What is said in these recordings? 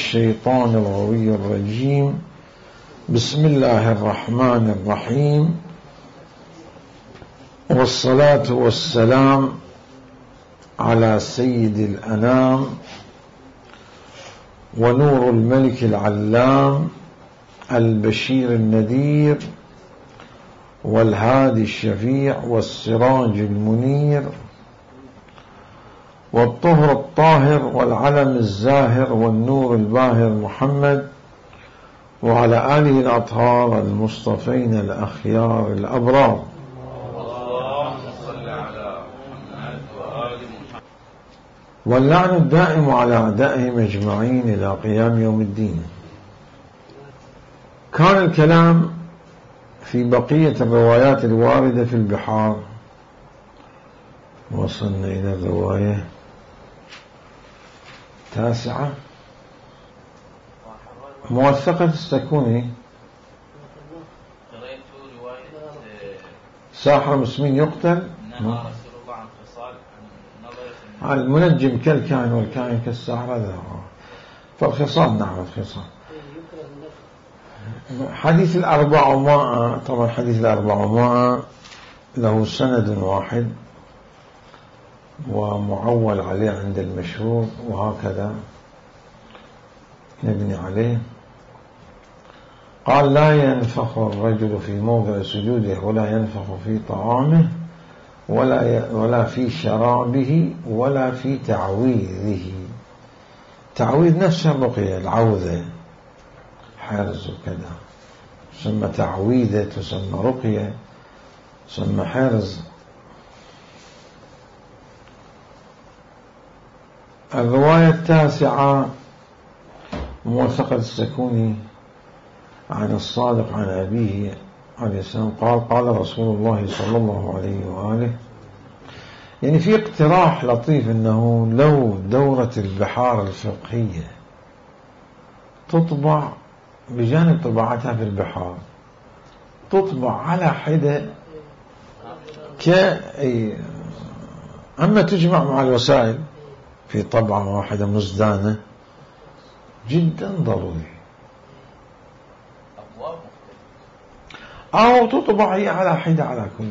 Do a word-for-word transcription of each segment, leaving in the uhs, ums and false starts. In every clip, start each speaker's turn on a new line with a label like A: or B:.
A: الشيطان الغوي الرجيم. بسم الله الرحمن الرحيم، والصلاة والسلام على سيد الأنام ونور الملك العلام البشير النذير والهادي الشفيع والسراج المنير والطهر الطاهر والعلم الزاهر والنور الباهر محمد وعلى آله الأطهار المصطفين الأخيار الأبرار. واللعن الدائم على أعدائهم أجمعين إلى قيام يوم الدين. كان الكلام في بقية الروايات الواردة في البحار. وصلنا إلى الرواية تاسعة، موثقة السكوني. ساحر مسلمين يقتل، المنجم كالكائن والكائن كالساحر. هذا فالخصال نعرف خصال. حديث الأربعمائة، طبعا حديث الأربعمائة له سند واحد ومعول عليه عند المشهور، وهكذا نبني عليه. قال: لا ينفخ الرجل في موضع سجوده ولا ينفخ في طعامه ولا ولا في شرابه ولا في تعويذه. تعويذ نفس الرقية، العوذة، حرز وكذا، تسمى تعويذة، تسمى رقية، تسمى حرز. الرواية التاسعة موثقة السكوني عن الصادق عن أبيه عليه السلام قال: قال رسول الله صلى الله عليه وآله. يعني في اقتراح لطيف أنه لو دورة البحار الفقهية تطبع بجانب طباعتها في البحار، تطبع على حدة ك أما تجمع مع الوسائل في طبعة واحدة مزدانة، جدا ضروري. أو تطبع هي على حدة على كل.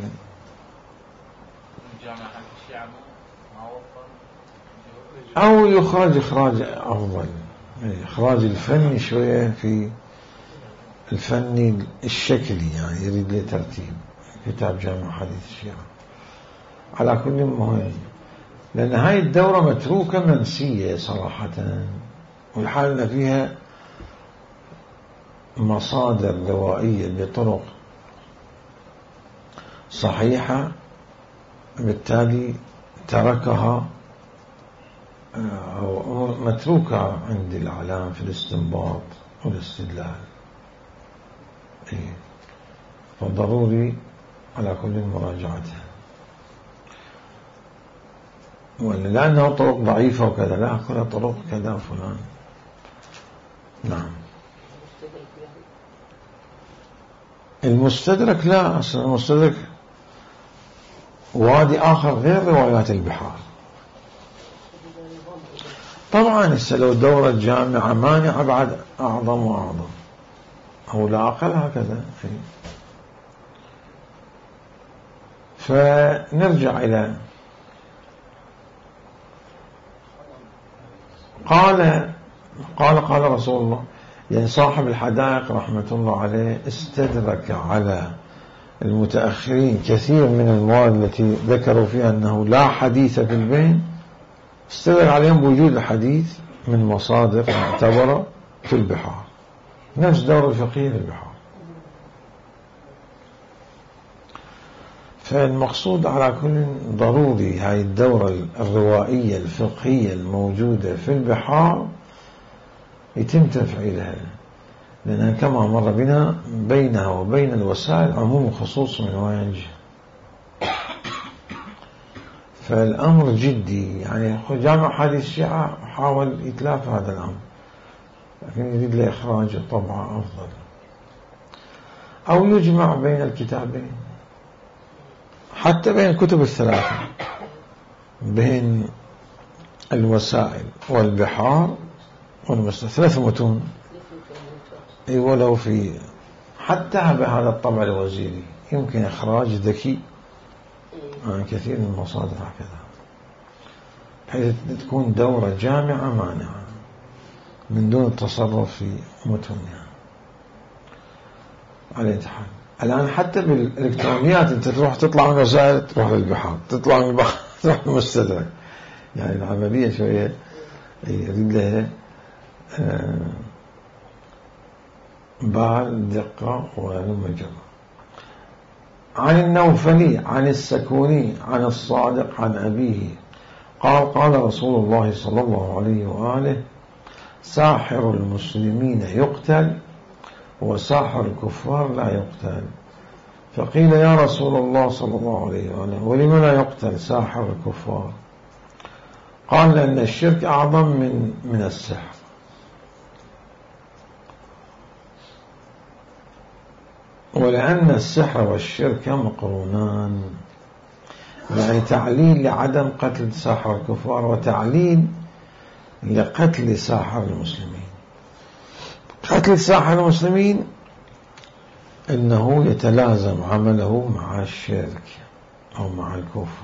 A: أو يخرج إخراج أفضل، إخراج الفني شوية في الفني الشكلي، يعني يريد له ترتيب. كتاب جامع حديث الشيعة على كل مهم، لأن هاي الدورة متروكة منسية صراحة، والحالنا فيها مصادر روائية بطرق صحيحة، بالتالي تركها أو متروكة عند الإعلام في الاستنباط والاستدلال. فضروري على كل مراجعتها، ولا لأنها طرق ضعيفة وكذا، لا كلها طرق كذا فلان. نعم. المستدرك لا، أصلا المستدرك وادي آخر غير روايات البحار. طبعا لو دورة جامعة مانعة بعد أعظم وأعظم، أو لا أقل هكذا. فنرجع إلى قال قال قال رسول الله، يعني صاحب الحدائق رحمة الله عليه استدرك على المتأخرين كثير من المواد التي ذكروا فيها أنه لا حديث في البين، استدرك عليهم بوجود الحديث من مصادر معتبرة في البحار، نفس دور الفقيه في البحار. فالمقصود على كل ضروري هاي الدورة الروائية الفقهية الموجودة في البحار يتم تفعيلها، لأنها كما مر بنا بينها وبين الوسائل عموم وخصوص من وجه. فالأمر جدي، يعني جامع حديث الشيعة حاول إتلاف هذا الأمر، لكن يريد لإخراج الطبعة أفضل، أو يجمع بين الكتابين، حتى بين الكتب الثلاثة، بين الوسائل والبحار والمستدرك ثلاث متون. اي ولو في حتى بهذا الطبع الوزيري يمكن إخراج ذكي عن كثير من المصادر هكذا، بحيث تكون دورة جامعة مانعة من دون التصرف في متونها. على الاتحاد الآن حتى بالإلكترونيات أنت تروح تطلع من الرسائل تروح للبحار، تطلع من البحر تروح للمستدرك، يعني العملية شوية يريد لها بال دقة ومجرة. عن النوفلي عن السكوني عن الصادق عن أبيه قال قال رسول الله صلى الله عليه وآله: ساحر المسلمين يقتل وساحر الكفار لا يقتل. فقيل: يا رسول الله صلى الله عليه وآله ولم لا يقتل ساحر الكفار؟ قال: لأن الشرك أعظم من من السحر. ولأن السحر والشرك مقرونان، يعني تعليل لعدم قتل ساحر الكفار وتعليل لقتل ساحر المسلمين. قتل ساحر المسلمين إنه يتلازم عمله مع الشرك أو مع الكفر.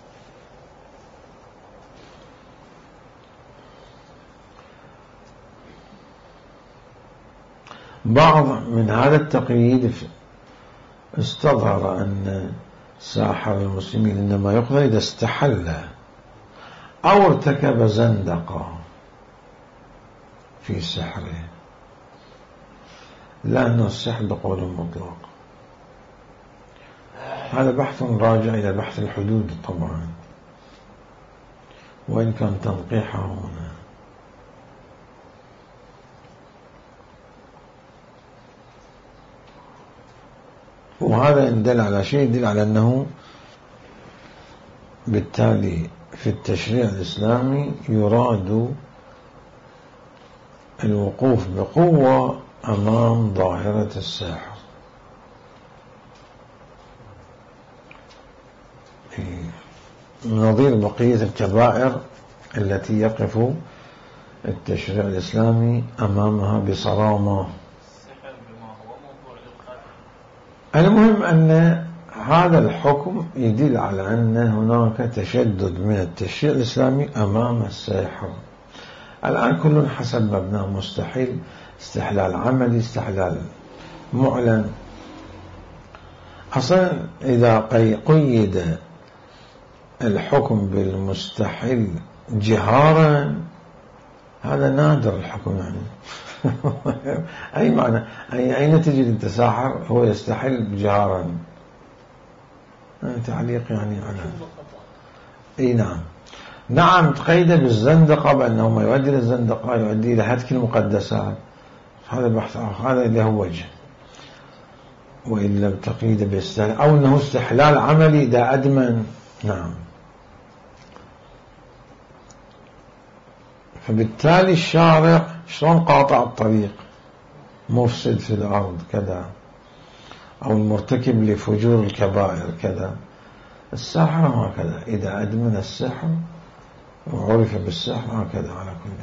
A: بعض من هذا التقييد استظهر أن ساحر المسلمين إنما يقتل إذا استحل أو ارتكب زندقة في سحره، لأنه السحر بقول مطلق. هذا بحث راجع إلى بحث الحدود طبعا، وإن كان تنقيحه هنا. وهذا إن دل على شيء يدل على أنه بالتالي في التشريع الإسلامي يراد الوقوف بقوة أمام ظاهرة الساحر. نظير بقية الكبائر التي يقف التشريع الإسلامي أمامها بصرامة. المهم أن هذا الحكم يدل على أن هناك تشدد من التشريع الإسلامي أمام الساحر. الآن كل حسب مبنى مستحيل، استحلال عملي، استحلال معلن. أصلا إذا قيد الحكم بالمستحيل جهارا هذا نادر الحكم، يعني أي معنى أي أين تجد أنت ساحر هو يستحل جهارا؟ تعليق يعني على أي نعم نعم تقيد بالزندقة بأنه ما يؤدي للزندقة يؤدي إلى هتك المقدسات. هذا بحث هذا اللي هو وجه. وإن لم تقيد باستحلال أو أنه استحلال عملي إذا أدمن. نعم. فبالتالي الشارع شلون قاطع الطريق؟ مفسد في الأرض كذا، أو المرتكب لفجور الكبائر كذا. الساحر هكذا إذا أدمن السحر وعرف بالسحر هكذا على كل.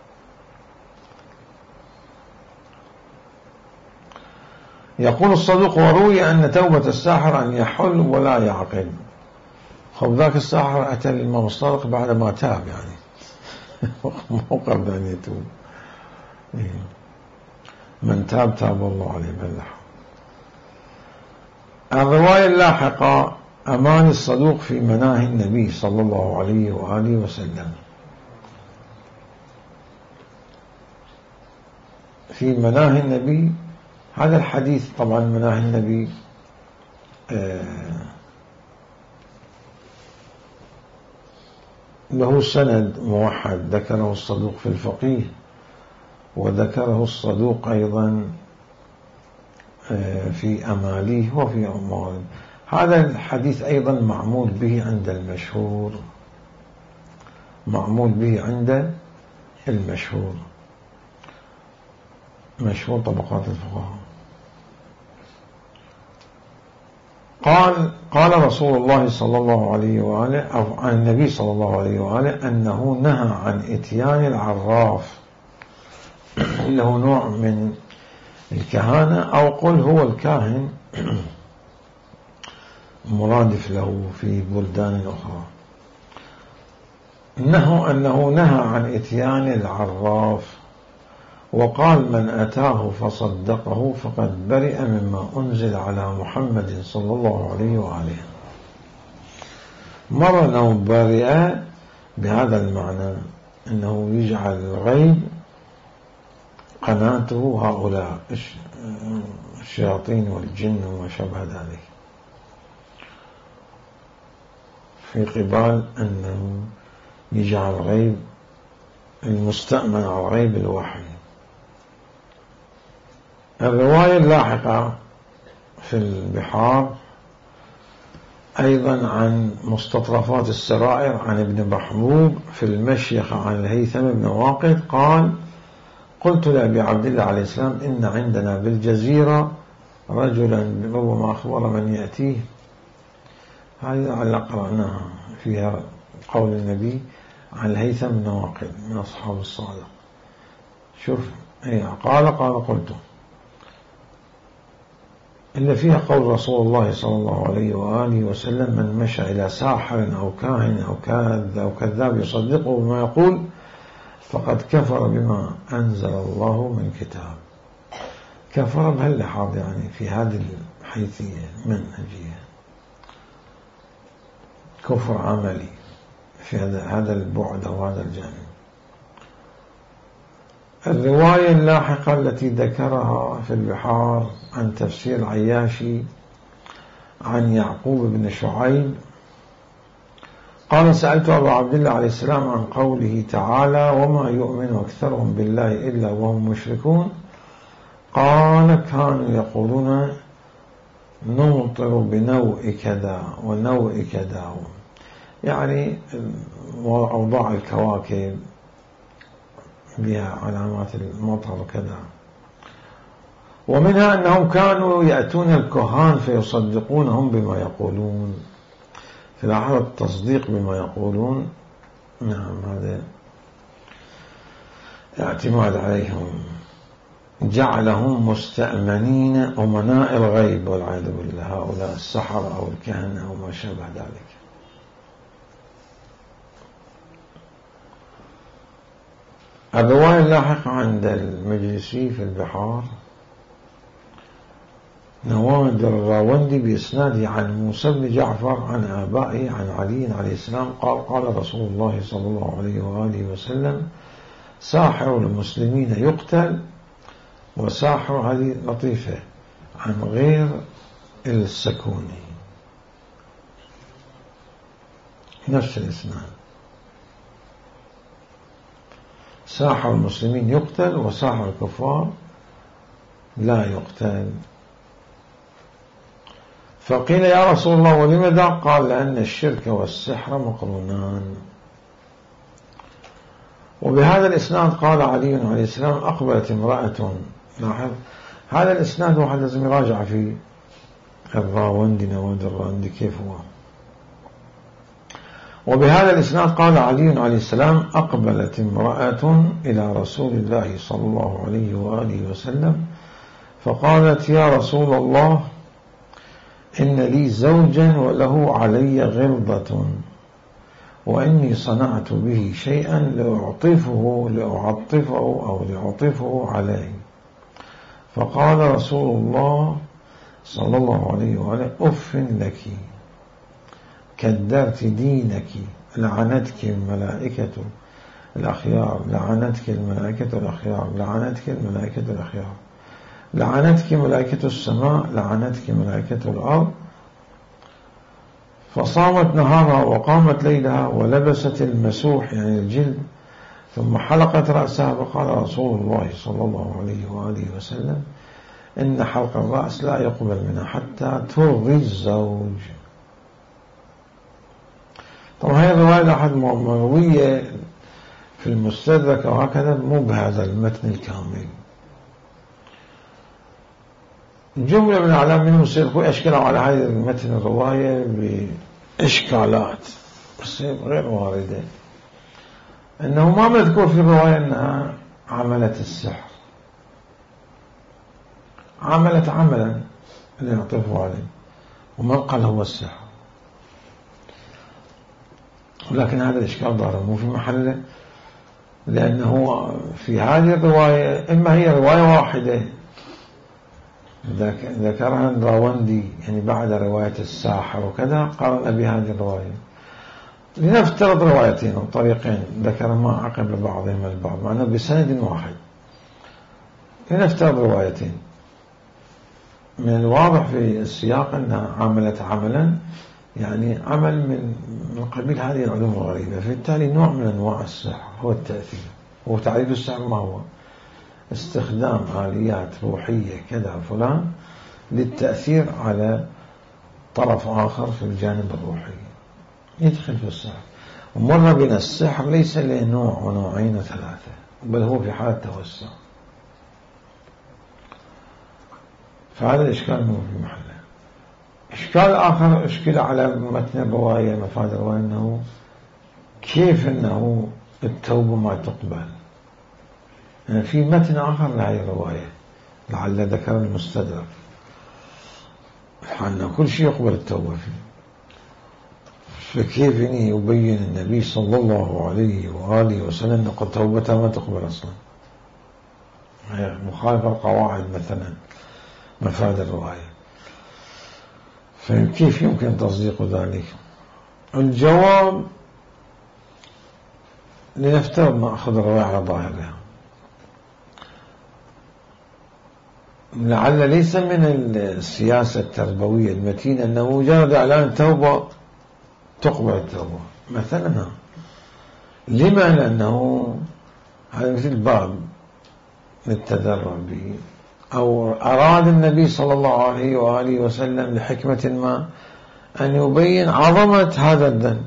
A: يقول الصدوق: وروي أن توبة الساحر أن يحل ولا يعقل. خب ذاك الساحر أتى الإمام الصادق بعد ما تاب، يعني مو قبل أن يتوب. من تاب تاب الله عليه بالله. الرواية اللاحقة: أمان الصدوق في مناهي النبي صلى الله عليه وآله وسلم. في مناهي النبي هذا الحديث طبعا مناهي النبي آه له سند موحد ذكره الصدوق في الفقيه، وذكره الصدوق أيضا آه في أماليه وفي أموال. هذا الحديث أيضا معمول به عند المشهور، معمول به عند المشهور، مشهور طبقات الفقهاء. قال قال رسول الله صلى الله عليه وآله أو عن النبي صلى الله عليه وآله أنه نهى عن إتيان العراف له نوع من الكهانة، أو قل هو الكاهن مرادف له في بلدان أخرى. إنه أنه نهى عن إتيان العراف، وقال من أتاه فصدقه فقد برئ مما أنزل على محمد صلى الله عليه وآله. مرة أنه برئ بهذا المعنى، أنه يجعل الغيب قناته هؤلاء الشياطين والجن وما شابه ذلك، في قبال أنه يجعل الغيب المستأمن على غيب الوحي. الرواية اللاحقة في البحار أيضا عن مستطرفات السرائر عن ابن محبوب في المشيخة عن الهيثم بن واقد قال: قلت لأبي عبد الله عليه السلام: إن عندنا بالجزيرة رجلا ربما أخبر من يأتيه. هذه على قرأناها فيها قول النبي عن الهيثم بن واقد من أصحاب الصادق. شوف إيه قال قال قلت إلا فيها قول رسول الله صلى الله عليه وآله وسلم: من مشى إلى ساحر أو كاهن أو كاذب أو كذاب يصدقه بما يقول فقد كفر بما أنزل الله من كتاب. كفر بهاللحاظ يعني في هذه الحيثية منهجية، كفر عملي في هذا البعد أو هذا الجانب. الرواية اللاحقة التي ذكرها في البحار عن تفسير عياشي عن يعقوب بن شعيب قال: سألت أبا عبد الله عليه السلام عن قوله تعالى: وما يؤمن أكثرهم بالله إلا وهم مشركون. قال: كانوا يقولون نمطر بنوء كذا ونوء كذا، يعني أوضاع الكواكب بها علامات المطر وكذا. ومنها أنهم كانوا يأتون الكهان فيصدقونهم بما يقولون. في لحظة التصديق بما يقولون، نعم، هذا اعتماد عليهم جعلهم مستأمنين أمناء الغيب والعياذ بالله، هؤلاء السحرة أو الكهنة أو ما شابه ذلك. الرواية اللاحقة عند المجلسي في البحار نوادر الراوندي بإسناده عن موسى بن جعفر عن آبائه عن علي عليه السلام قال: قال رسول الله صلى الله عليه وآله وسلم: ساحر المسلمين يقتل. وساحر هذه لطيفة عن غير السكوني، نفس الإسناد. ساحر المسلمين يقتل وساحر الكفار لا يقتل. فقيل: يا رسول الله ولماذا؟ قال: لأن الشرك والسحر مقرونان. وبهذا الإسناد قال علي عليه السلام: أقبلت امرأة. لاحظ هذا الإسناد واحد لازم يراجع في الراوندي نواد الراوندي كيف هو. وبهذا الإسناد قال علي عليه السلام: أقبلت امرأة إلى رسول الله صلى الله عليه وآله وسلم فقالت: يا رسول الله، إن لي زوجا وله علي غلظة، وإني صنعت به شيئا لأعطفه لأعطفه أو لأعطفه عليه. فقال رسول الله صلى الله عليه وآله: أف لك، كدرت دينك، لعنتك الملائكة الأخيار، لعنتك الملائكة الأخيار، لعنتك الملائكة الأخيار، لعنتك ملائكة السماء، لعنتك ملائكة الأرض. فصامت نهارها وقامت ليلها ولبست المسوح يعني الجلد، ثم حلقت رأسها. فقال رسول الله صلى الله عليه وآله وسلم: إن حلق الرأس لا يقبل منها حتى ترضي الزوج. طبعا هذه الرواية أحد مروية في المستدرك وهكذا، مو بهذا المتن الكامل. جملة من أعلام منهم سيدخل أشكلوا على هذه المتن الرواية بإشكالات بس غير واردة. أنه ما مذكور في الرواية أنها عملت السحر، عملت عملا اللي يعطفوا عليه، ومن قال هو السحر. ولكن هذا الإشكال ظاهر مو في محله، لأنه في هذه الرواية إما هي رواية واحدة ذكرها الراوندي يعني بعد رواية الساحر وكذا قارن بهذه الرواية، لنفترض روايتين أو طريقين ذكرهما عقب بعضهما البعض معناه بسند واحد، لنفترض روايتين. من الواضح في السياق أنها عملت عملا يعني عمل من من قبيل هذه العلوم الغريبة، فبالتالي نوع من أنواع السحر هو التأثير. هو تعريف السحر ما هو؟ استخدام آليات روحية كذا فلان للتأثير على طرف آخر في الجانب الروحي، يدخل في السحر. ومر بنا السحر ليس له نوع ونوعين وثلاثة، بل هو في حالة توسع. فهذا الإشكال مو في محله. إشكال آخر إشكال على متن الرواية مفاد الرواية أنه كيف أنه التوبة ما تقبل. يعني في متن آخر لهذه الرواية لعل ذكر المستدرك أن كل شيء يقبل التوبة فيه، فكيف يعني يبين النبي صلى الله عليه وآله وسلم أن التوبة ما تقبل أصلا؟ مخالفة القواعد مثلا مفاد الرواية، فكيف يمكن تصديق ذلك؟ الجواب لنفترض نأخذ الرواية على ظاهرها، لعل ليس من السياسة التربوية المتينة أنه مجرد إعلان توبة تقبل التوبة مثلا. لما؟ لأنه هذا مثل باب للتدرب به، أو أراد النبي صلى الله عليه وآله وسلم لحكمة ما أن يبين عظمة هذا الذنب،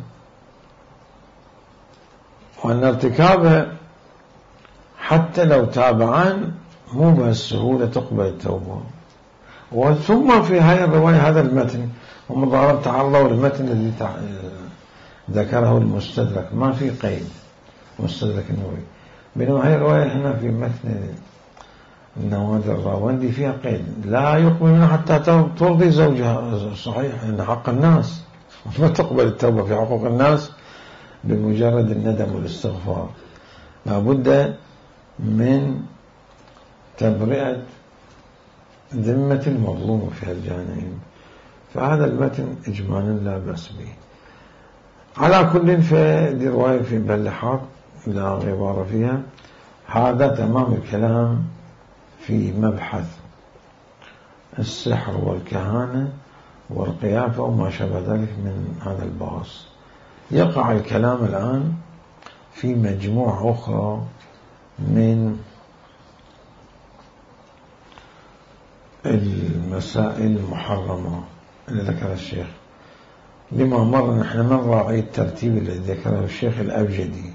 A: وأن ارتكابه حتى لو تابعان مو بهالسهولة تقبل التوبة. وثم في هذه الرواية هذا المتن ومضارب تعرضوا للمتن الذي ذكره المستدرك ما في قيد مستدرك النووي، بينما هذه الرواية هنا في متن النوادر الراوندي فيها قيد لا يقبل منها حتى ترضي زوجها. صحيح أن حق الناس ما تقبل التوبة في حقوق الناس بمجرد الندم والاستغفار، لابد من تبرئة ذمة المظلوم في هالجانب. فهذا المتن إجمالا لا بأس به. على كل في رواية في بلحاق لا غبار فيها. هذا تمام الكلام في مبحث السحر والكهانة والقيافة وما شابه ذلك من هذا الباص. يقع الكلام الآن في مجموعة أخرى من المسائل المحرمة اللي ذكر الشيخ. لما مر نحن من راعي الترتيب الذي ذكره الشيخ الأبجدي،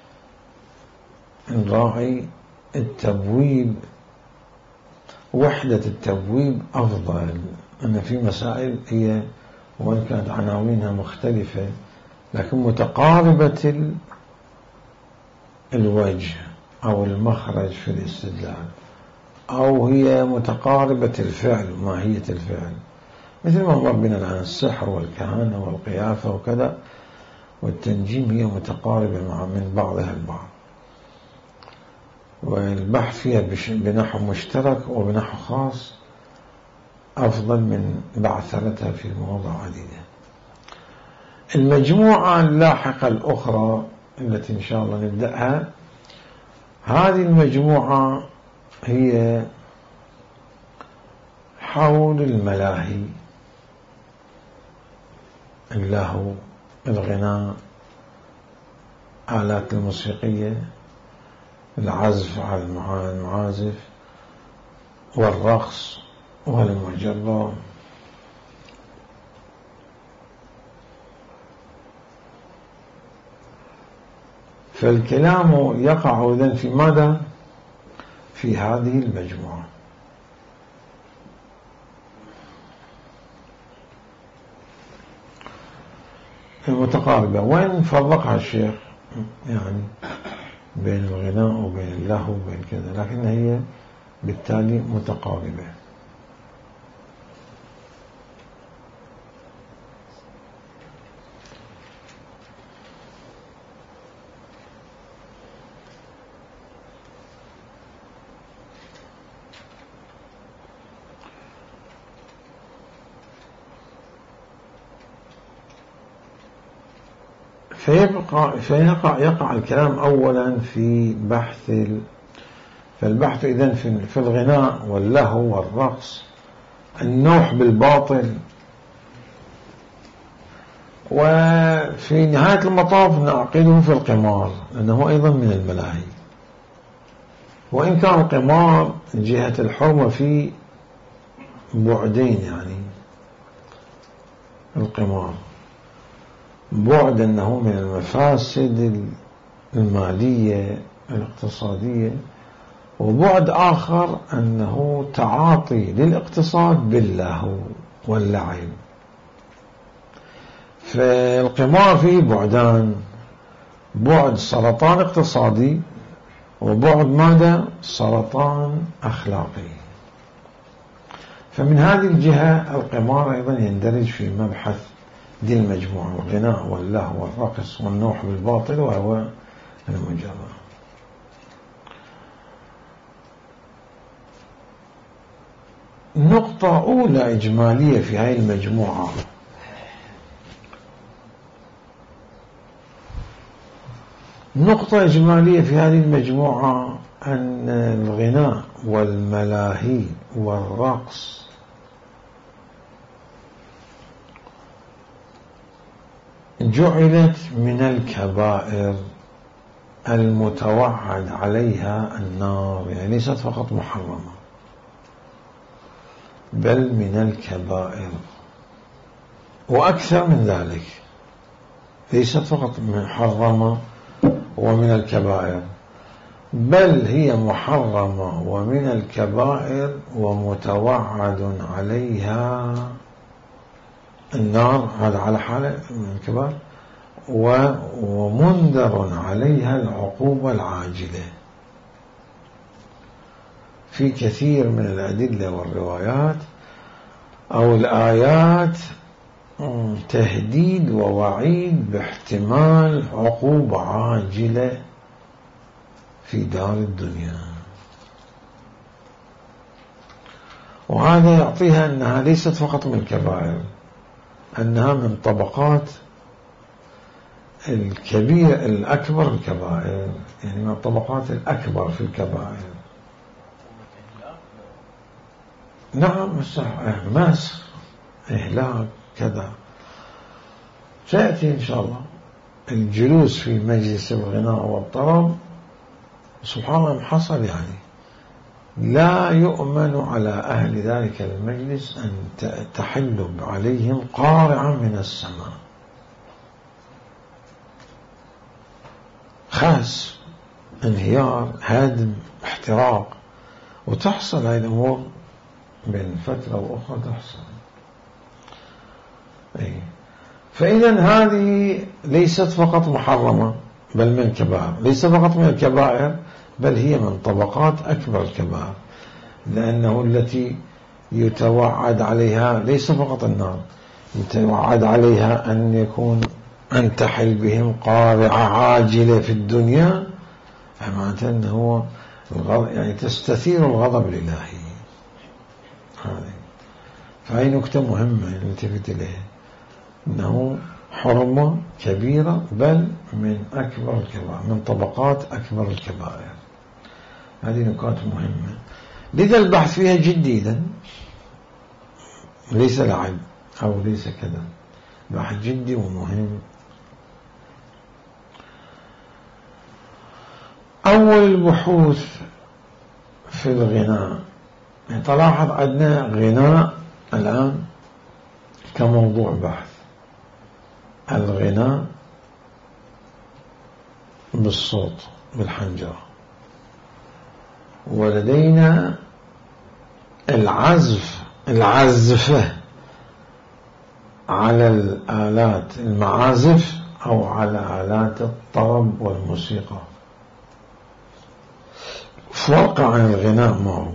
A: نراعي التبويب، وحدة التبويب أفضل. أن في مسائل هي وإن كانت عناوينها مختلفة لكن متقاربة الوجه أو المخرج في الاستدلال، أو هي متقاربة الفعل وماهية الفعل، مثل ما مر بنا الآن السحر والكهانة والقيافة وكذا، والتنجيم هي متقاربة مع من بعضها البعض، والبحث فيها بنحو مشترك وبنحو خاص أفضل من بعثرتها في مواضع عديدة. المجموعة اللاحقة الأخرى التي إن شاء الله نبدأها، هذه المجموعة هي حول الملاهي، اللهو، الغناء، آلات الموسيقية، العزف على المعازف، والرقص والمجرة. فالكلام يقع إذن في ماذا؟ في هذه المجموعة. المتقاربة، وين فرقها الشيخ يعني بين الغناء وبين اللهو وبين كذا، لكن هي بالتالي متقاربة. فيبقى فيقع يقع الكلام أولا في بحث ال... فالبحث إذن في, في الغناء واللهو والرقص، النوح بالباطل، وفي نهاية المطاف نعقده في القمار لأنه أيضا من الملاهي. وإن كان القمار جهة الحرمة في بعدين، يعني القمار بعد أنه من المفاسد المالية الاقتصادية، وبعد آخر أنه تعاطي للاقتصاد باللهو واللعب. فالقمار فيه بعدان، بعد سرطان اقتصادي وبعد ماذا؟ سرطان أخلاقي. فمن هذه الجهة القمار أيضا يندرج في مبحث دي المجموعة، الغناء واللهو والرقص والنوح بالباطل وهو المجرى. نقطة أولى إجمالية في هذه المجموعة، نقطة إجمالية في هذه المجموعة أن الغناء والملاهي والرقص جعلت من الكبائر المتوعد عليها النار، يعني ليست فقط محرمة بل من الكبائر، وأكثر من ذلك، ليست فقط محرمة ومن الكبائر، بل هي محرمة ومن الكبائر ومتوعد عليها النار، هذا على حالة من الكبائر، ومنذر عليها العقوبة العاجلة. في كثير من الأدلة والروايات أو الآيات تهديد ووعيد باحتمال عقوبة عاجلة في دار الدنيا، وهذا يعطيها أنها ليست فقط من الكبائر، أنها من طبقات الكبير الأكبر الكبائر، يعني من الطبقات الأكبر في الكبائر. نعم، مسح إهلاك كذا سيأتي إن شاء الله. الجلوس في مجلس الغناء والطرب سبحان الله حصل، يعني لا يؤمن على أهل ذلك المجلس أن تحل عليهم قارعة من السماء، خاس انهيار هادم احتراق، وتحصل هذه الأمور بين فترة وأخرى تحصل. أي. فإذا هذه ليست فقط محرمة بل من الكبائر، ليست فقط من الكبائر بل هي من طبقات أكبر الكبائر، لأنه التي يتوعد عليها ليس فقط النار، يتوعد عليها أن يكون أن تحل بهم قارعة عاجلة في الدنيا، معناته أنه يعني تستثير الغضب الإلهي. هذه فهي نكتة مهمة نلتفت إليها، أنه حرمة كبيرة بل من أكبر الكبائر، من طبقات أكبر الكبائر. هذه نكات مهمة، لذا البحث فيها جديدا، ليس لعب أو ليس كذا، بحث جدي ومهم. أول البحوث في الغناء، تلاحظ عندنا غناء الآن كموضوع بحث، الغناء بالصوت بالحنجرة، ولدينا العزف العزفة على الآلات المعازف أو على آلات الطرب والموسيقى. فرق عن الغناء معه،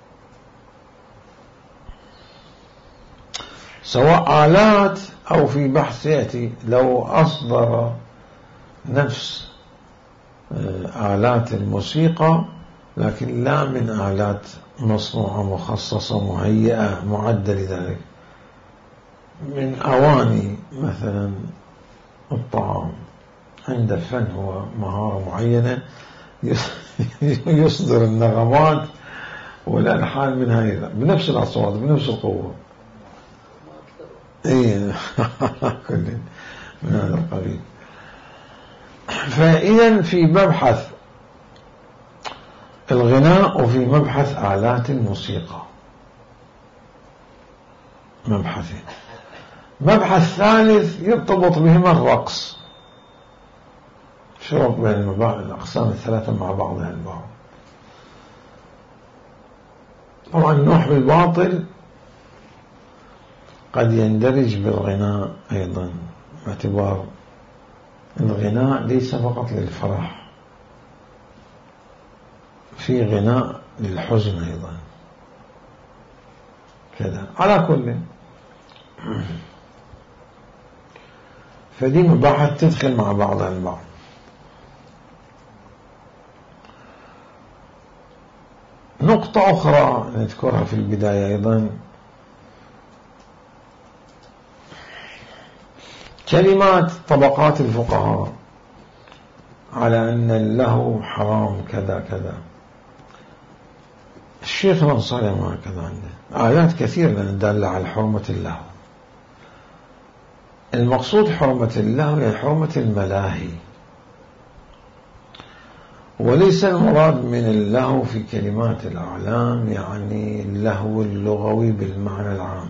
A: سواء آلات أو في بحث يأتي لو أصدر نفس آلات الموسيقى لكن لا من آلات مصنوعة مخصصة مهيئة معدة لذلك، من أواني مثلا الطعام عنده فن، هو مهارة معينة يصدر النغمات والألحان من هاي بنفس الأصوات بنفس القوة. إيه كل من هذا القبيل. فإذا في مبحث الغناء وفي مبحث آلات الموسيقى مبحثين. مبحث ثالث يرتبط بهما الرقص. شرط بين الأقسام الثلاثة مع بعضها البعض. طبعا النوح بالباطل قد يندرج بالغناء أيضا، باعتبار الغناء ليس فقط للفرح، في غناء للحزن أيضا كذا. على كل فدي مباحث تدخل مع بعضها البعض. نقطة أخرى نذكرها في البداية أيضا، كلمات طبقات الفقهاء على أن اللهو حرام كذا كذا. الشيخ الأنصاري ما كذا عنده آيات كثيرة دالة على حرمة اللهو. المقصود حرمة اللهو هي حرمة الملاهي، وليس المراد من اللهو في كلمات الأعلام يعني اللهو اللغوي بالمعنى العام،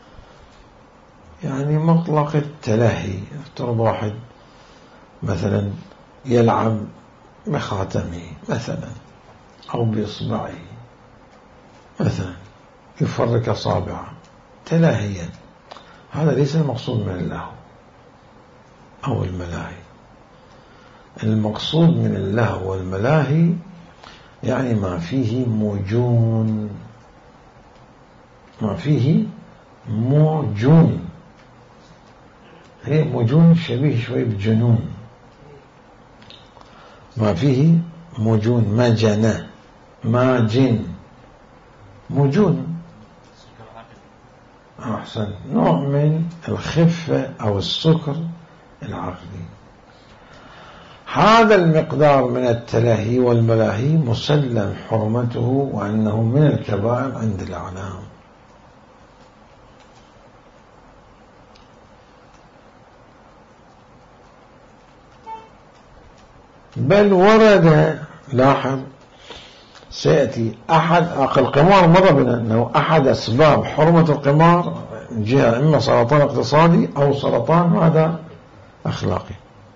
A: يعني مطلق التلهي. افترض واحد مثلا يلعب بخاتمه مثلا أو بإصبعه مثلا يفرك أصابعه تلاهيا، هذا ليس المقصود من اللهو أو الملاهي. المقصود من اللهو والملاهي يعني ما فيه موجون، ما فيه موجون، هي موجون شبيه شوي بجنون، ما فيه موجون، ما جنى ما جن موجون. أحسن، نوع من الخفة أو السكر العقلي. هذا المقدار من التلهي والملاهي مسلم حرمته وأنه من الكبائر عند الأعلام. بل ورد، لاحظ سيأتي أحد القمار مر بنا أنه أحد أسباب حرمة القمار جهة إما سرطان اقتصادي أو سرطان ماذا أخلاقي.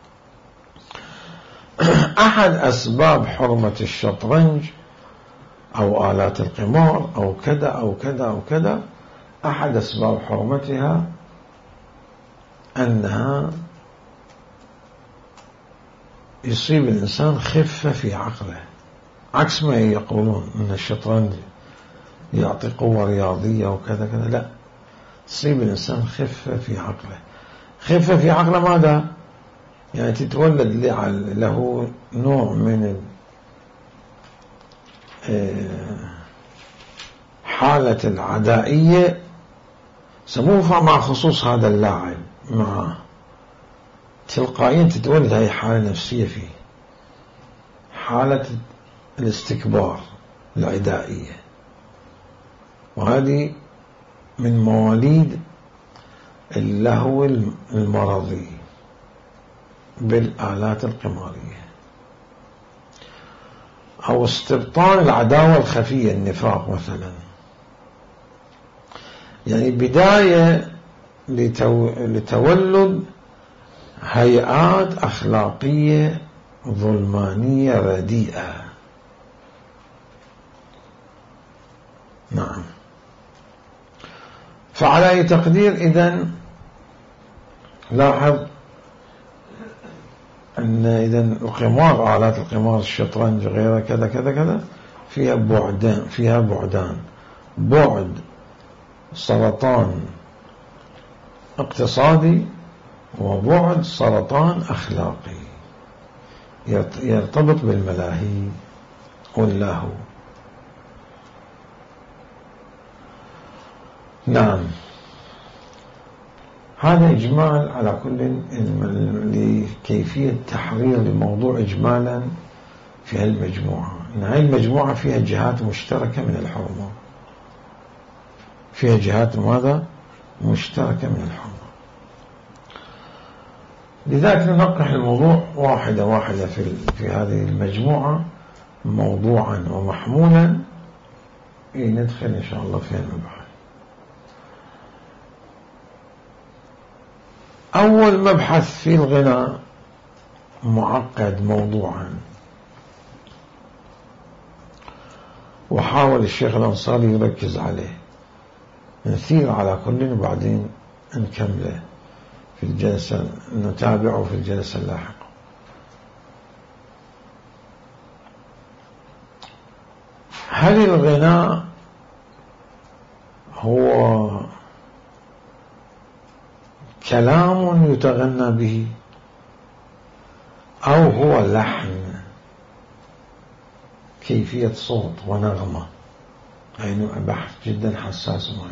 A: أحد أسباب حرمة الشطرنج أو آلات القمار أو كذا أو كذا أو كذا، أحد أسباب حرمتها أنها يصيب الإنسان خفة في عقله، عكس ما يقولون أن الشطرنج يعطي قوة رياضية وكذا كذا. لا، يصيب الإنسان خفة في عقله. خفة في عقله ماذا؟ يعني تتولد له نوع من حالة العدائية سموها مع خصوص هذا اللاعب، مع تلقائيا تتولد هذه حالة نفسية فيه، حالة الاستكبار العدائية، وهذه من مواليد اللهو المرضي بالآلات القمارية. أو استبطان العداوة الخفية، النفاق مثلا، يعني بداية لتو... لتولد هيئات أخلاقية ظلمانية رديئة. نعم. فعلى أي تقدير إذن لاحظ أن إذن القمار، آلات القمار، الشطرنج غيرها كذا كذا كذا، فيها بعدان، فيها بعدان، بعد سرطان اقتصادي وبعد سرطان أخلاقي يرتبط بالملاهي واللهو. نعم، هذا إجمال على كل لكيفية تحرير الموضوع إجمالا في هالمجموعة. إن هاي المجموعة فيها جهات مشتركة من الحرمة، فيها جهات ماذا؟ مشتركة من الحرمة. لذلك ننقح الموضوع واحدة واحدة في, في هذه المجموعة موضوعا ومحمولا، ندخل إن شاء الله في المبحث. أول مبحث في الغناء معقد موضوعا، وحاول الشيخ الأنصاري يركز عليه، نثير على كل وبعدين نكمله في الجلسة، نتابعه في الجلسة اللاحقة. هل الغناء هو كلام يتغنى به أو هو لحن، كيفية صوت ونغمة؟ يعني بحث جدا حساس مهم.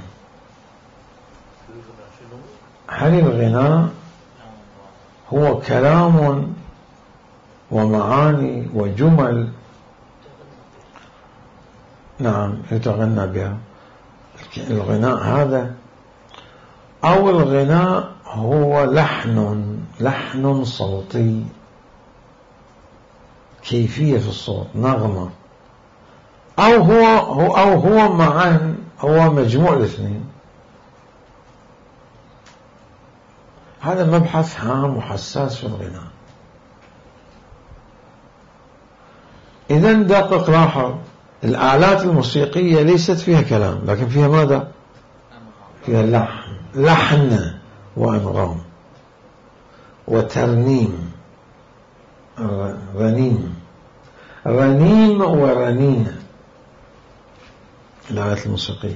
A: هل الغناء هو كلام ومعاني وجمل نعم يتغنى بها الغناء هذا، أو الغناء هو لحن لحن صوتي، كيفية في الصوت نغمة، أو هو أو هو معا هو مجموع الاثنين؟ هذا مبحث هام وحساس في الغناء. إذن دقق لاحظ، الآلات الموسيقية ليست فيها كلام، لكن فيها ماذا؟ فيها لحن لحن وأنغام وترنيم، رنيم رنيم ورنين، الآلات الموسيقية.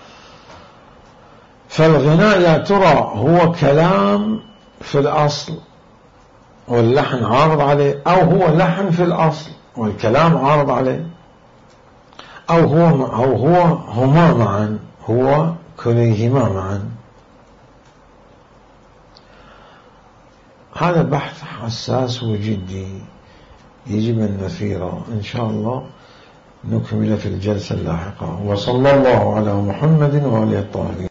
A: فالغناء يا ترى هو كلام في الأصل واللحن عارض عليه، أو هو لحن في الأصل والكلام عارض عليه، أو هو أو هو هما معا، هو كليهما معا؟ هذا بحث حساس وجدي يجب أن نثيره إن شاء الله، نكمل في الجلسة اللاحقة. وصلى الله على محمد وآله الطاهرين.